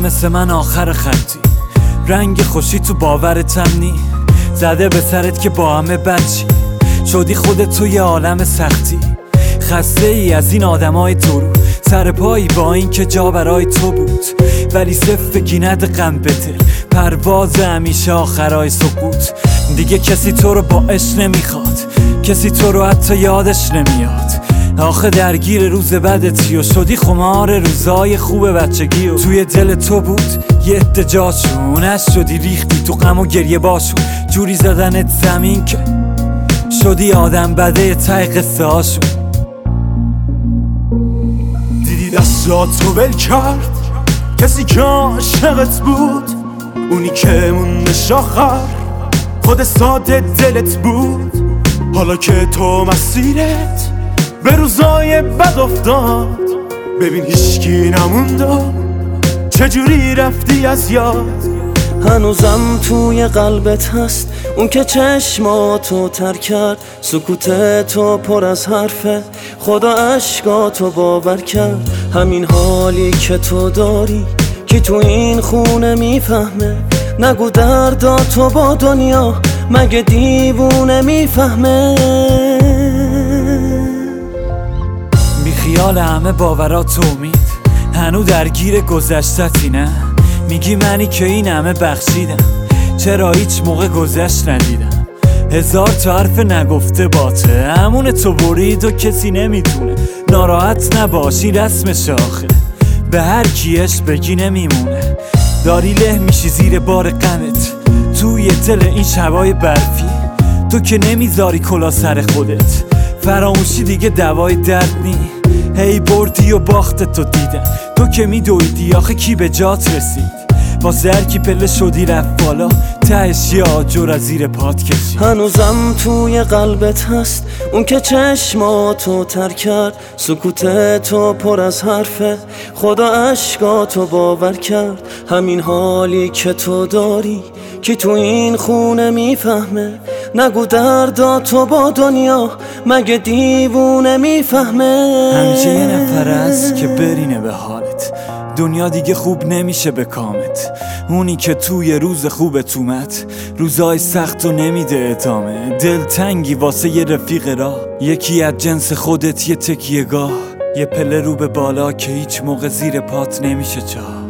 مثل من آخر خطی، رنگ خوشی تو باورتم نی، زده به سرت که با همه بچی، شدی خودت تو یه عالم سختی. خسته ای از این آدمای تو رو، سر پایی با این که جا برای تو بود، ولی صف گینت غم بده، پرواز همیشه آخرای سقوط. دیگه کسی تو رو با عشق نمیخواد، کسی تو رو حتی یادش نمیاد. آخه درگیر روز بدتی و شدی خمار روزای خوب بچگی و توی دل تو بود یه عده جاشون، نشدی ریختی تو غم و گریه باشون، جوری زدنت زمین که شدی آدم بده ته قصه هاشون. دیدی دستاتو ول کرد کسی که عاشقت بود، اونی که موندش آخر خود ساده دلت بود. حالا که تو مسیرت به روزای بد افتاد، ببین هیچکی نموند و چجوری رفتی از یاد. هنوزم توی قلبت هست اون که چشماتو تر کرد، سکوت تو پر از حرفه، خدا عشقاتو باور کرد. همین حالی که تو داری کی تو این خونه میفهمه، نگو درداتو با دنیا مگه دیوونه میفهمه. بی خیال همه باورات امید، هنو درگیر گذشتتی نه، میگی منی که این همه بخشیدم، چرا هیچ موقع گذشت ندیدم. هزار تا حرف نگفته باته، همون تو برید و کسی نمیتونه. ناراحت نباشی رسم شاخه، به هر کیش بگی نمیمونه. داری له میشی زیر بار غمت توی دل این شبای برفی، تو که نمیذاری کلا سر خودت، فراموشی دیگه دوای درد نی. هی بردی و باخت تو دیدن، تو که میدویدی آخه کی به جات رسید، واسه هر کی پله شدی رفت بالا، تهش یه آجر از زیر پات کشید. هنوزم توی قلبت هست اون که چشماتو تر کرد، سکوت تو پر از حرفه، خدا عشقاتو باور کرد. همین حالی که تو داری کی تو این خونه میفهمه، نگو درداتو با دنیا مگه دیوونه میفهمه. همیشه یه نفر هست که برینه به حالت، دنیا دیگه خوب نمیشه به کامت. اونی که توی روز خوبت اومد، روزای سخت و نمیده ادامه. دلتنگی واسه یه رفیق راه، یکی از جنس خودت، یه تکیه‌گاه، یه پله رو به بالا که هیچ موقع زیر پات نمیشه جا.